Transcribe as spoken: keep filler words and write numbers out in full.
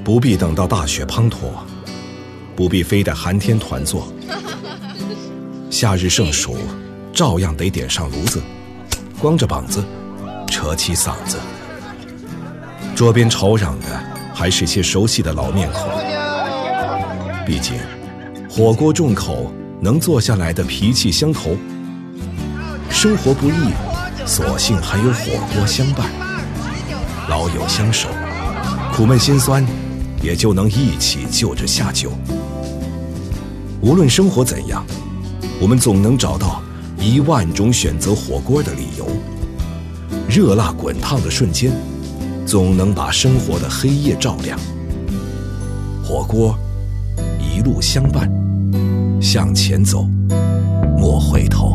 不必等到大雪滂沱，不必非得寒天团坐，夏日盛暑照样得点上炉子，光着膀子，扯起嗓子。桌边吵嚷的还是些熟悉的老面孔，毕竟火锅众口能坐下来的脾气相投，生活不易，所幸还有火锅相伴，老友相守，苦闷辛酸也就能一起就着下酒。无论生活怎样，我们总能找到一万种选择火锅的理由。热辣滚烫的瞬间，总能把生活的黑夜照亮。火锅一路相伴，向前走，莫回头。